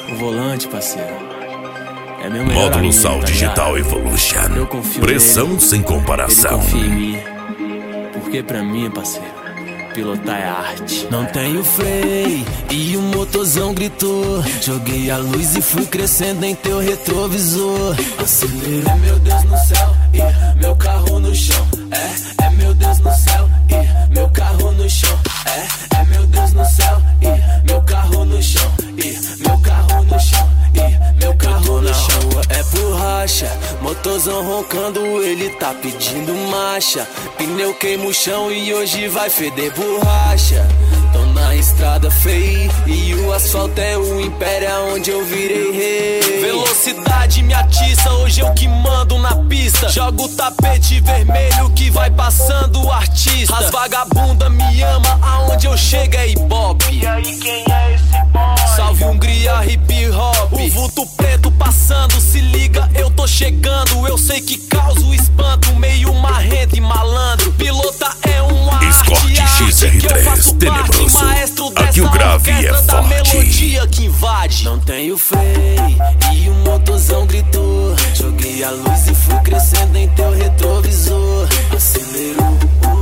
O volante, parceiro, é meu melhor Módulo amigo, Sal tá Digital ligado? Evolution. Eu confio Pressão nele, sem comparação. ele confia em mim. Porque pra mim, parceiro, pilotar é arte. Não tenho freio e o motorzão gritou. Joguei a luz e fui crescendo em teu retrovisor. Acelerei, meu Deus no céu, e meu carro no chão. É meu Deus no céu, e meu carro no chão. É meu Deus no céu, e meu carro no chão. E meu carro no chão, e meu carro no chão. É por racha, motorzão roncando, ele tá pedindo marcha. Pneu queima o chão e hoje vai feder borracha. Tô na estrada feia e o asfalto é o império onde eu virei rei. Velocidade me atiça, hoje eu que mando na pista. Jogo o tapete vermelho que vai passando o artista. As vagabunda me ama, aonde eu chego é hip-hop. E aí, quem é esse boy? Salve Hungria, hip-hop. O vulto preto passando, se liga, eu tô chegando. Eu sei que causa espanto, meio marrento e malandro. Pilota é um arte, Escort XR3 tenebroso. Maestro Aqui o grave é da forte. melodia que invade. Não tenho freio e o motorzão gritou. Joguei a luz e fui crescendo em teu retrovisor. Acelerou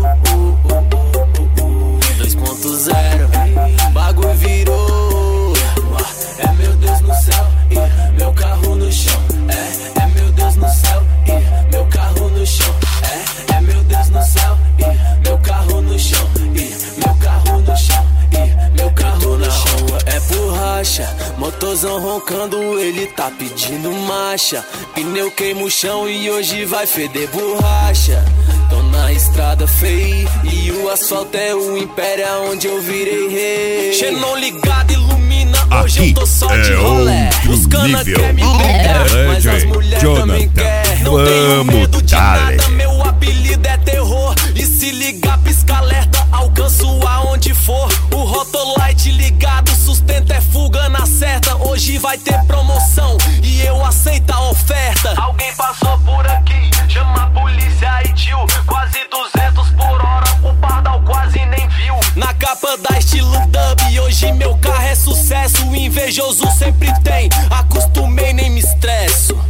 2.0, bagulho virou. É meu Deus no céu e meu carro no chão. É meu Deus no céu e meu carro no chão. É meu Deus no céu e meu carro no chão. E meu carro no chão. E meu carro no chão. É por racha, motorzão roncando, ele tá pedindo marcha. Pneu queima o chão e hoje vai feder borracha. Tô na estrada feia e o asfalto é o império onde eu virei rei. Xenon ligado, ilumina, hoje Aqui eu tô só de é rolé. Os cana nível. quer me brigar, mas as mulheres também quer. Não tenho Vamos, medo de dale. nada, meu apelido é terror. E se ligar, pisca alerta, alcanço aonde for. O Rotolite ligado, sustento é fuga na certa. Hoje vai ter promoção e eu aceito a oferta. Alguém passou por aqui, chama a polícia e tio. Quase 200 por hora, o pardal quase nem viu. Na capa da estilo dub, hoje meu carro é sucesso. O invejoso sempre tem, acostumei, nem me estresso.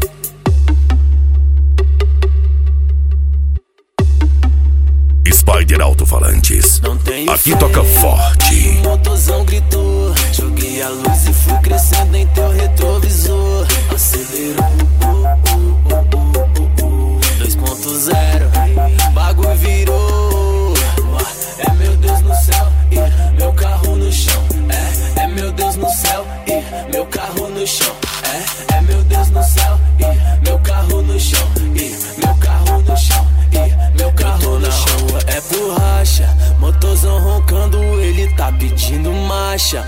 Spider Alto-Falantes. Não tenho Aqui freio, toca forte. o motorzão gritou. Joguei a luz e fui crescendo em teu retrovisor. Acelerou 2.0, bagulho virou. É meu Deus no céu e meu carro no chão. É meu Deus no céu e meu carro no chão. É meu Deus no céu e meu carro no chão. E meu carro no chão. E meu carro no chão. É por racha, motorzão roncando, ele tá pedindo marcha.